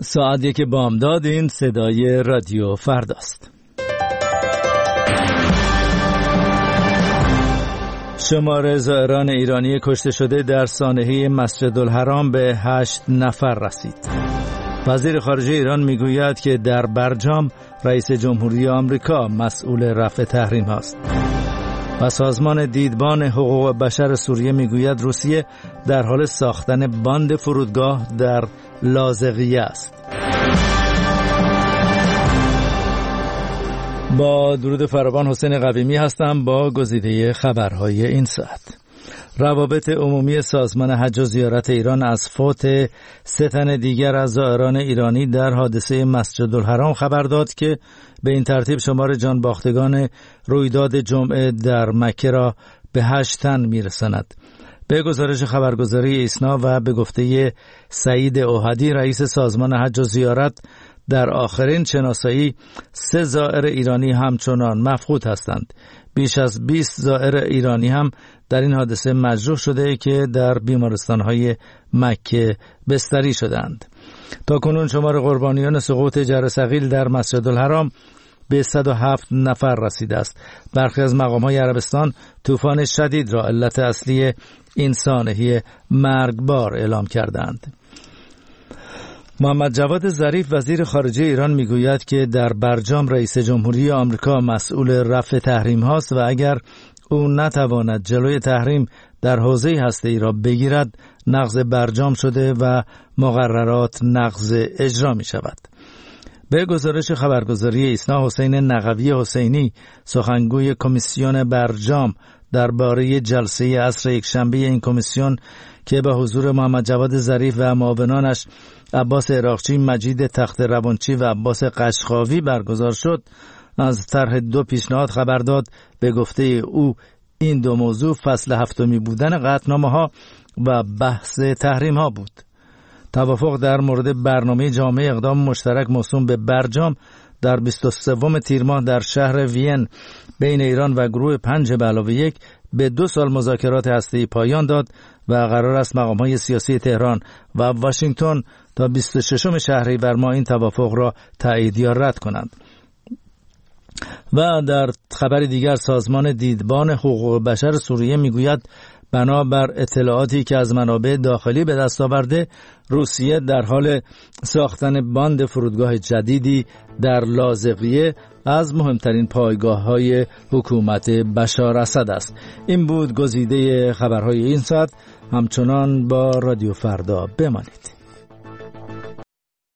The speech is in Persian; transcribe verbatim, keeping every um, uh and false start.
ساعت یک بامداد، این صدای رادیو فرداست. شمار زائران ایرانی کشته شده در سانحه مسجدالحرام به هشت نفر رسید. وزیر خارجه ایران میگوید که در برجام رئیس جمهوری آمریکا مسئول رفع تحریم است. و سازمان دیدبان حقوق بشر سوریه میگوید روسیه در حال ساختن باند فرودگاه در لاذقیه است. با درود فراوان، حسین قویمی هستم با گزیده خبرهای این ساعت. روابط عمومی سازمان حج و زیارت ایران از فوت سه تن دیگر از زائران ایرانی در حادثه مسجدالحرام خبر داد که به این ترتیب شمار جانباختگان رویداد جمعه در مکه را به هشت تن میرساند. به گزارش خبرگزاری ایسنا و به گفته سعید اوحدی رئیس سازمان حج و زیارت، در آخرین شناسایی سه زائر ایرانی همچنان مفقود هستند. بیش از بیست زائر ایرانی هم در این حادثه مجروح شده که در بیمارستان‌های مکه بستری شدند. تا کنون شمار قربانیان سقوط جرثقیل در مسجدالحرام به صد و هفت نفر رسیده است. برخی از مقام‌های عربستان طوفان شدید را علت اصلی این سانحه مرگبار اعلام کردند. محمد جواد ظریف وزیر خارجه ایران میگوید که در برجام رئیس جمهوری آمریکا مسئول رفع تحریم هاست و اگر او نتواند جلوی تحریم در حوزه هسته‌ای را بگیرد، نقض برجام شده و مقررات نقض اجرا می شود. به گزارش خبرگزاری ایسنا، حسین نقوی حسینی سخنگوی کمیسیون برجام درباره جلسه عصر یکشنبه این کمیسیون که به حضور محمد جواد ظریف و معاونانش عباس عراقچی، مجید تخت روانچی و عباس قشقاوی برگزار شد، از طرح دو پیشنهاد خبر داد. به گفته او این دو موضوع فصل هفتمی بودن قطعنامه‌ها و بحث تحریم‌ها بود. توافق در مورد برنامه جامع اقدام مشترک موسوم به برجام در بیست و سوم تیر ماه در شهر وین بین ایران و گروه پنج به علاوه یک به دو سال مذاکرات هسته‌ای پایان داد و قرار است مقام‌های سیاسی تهران و واشنگتن تا بیست و ششم شهریور ماه این توافق را تایید یا رد کنند. و در خبر دیگر، سازمان دیدبان حقوق بشر سوریه میگوید بنابر اطلاعاتی که از منابع داخلی به دست آورده، روسیه در حال ساختن باند فرودگاه جدیدی در لاذقیه از مهمترین پایگاه‌های حکومت بشار اسد است. این بود گزیده خبرهای این ساعت. همچنان با رادیو فردا بمانید.